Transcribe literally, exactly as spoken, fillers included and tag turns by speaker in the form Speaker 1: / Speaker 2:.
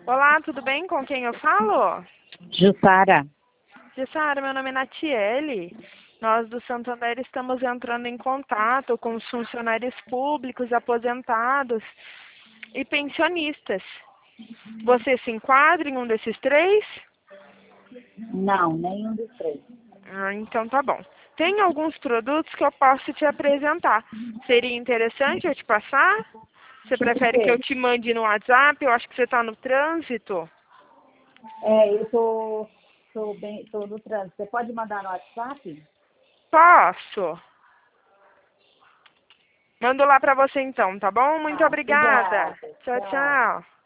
Speaker 1: Olá, tudo bem? Com quem eu falo?
Speaker 2: Jussara.
Speaker 1: Jussara, meu nome é Natiele. Nós do Santander estamos entrando em contato com os funcionários públicos, aposentados e pensionistas. Você se enquadra em um desses três?
Speaker 2: Não, nenhum dos três.
Speaker 1: Ah, então tá bom. Tem alguns produtos que eu posso te apresentar. Seria interessante eu te passar? Você
Speaker 2: Tipo o
Speaker 1: prefere que eu
Speaker 2: quê?
Speaker 1: te mande no WhatsApp? Eu acho que você está no trânsito.
Speaker 2: É, eu tô, tô, bem, tô no trânsito. Você pode mandar no WhatsApp?
Speaker 1: Posso? Mando lá pra você então, tá bom? Muito
Speaker 2: Ah,
Speaker 1: obrigada.
Speaker 2: obrigada.
Speaker 1: Tchau,
Speaker 2: Tchau.
Speaker 1: tchau.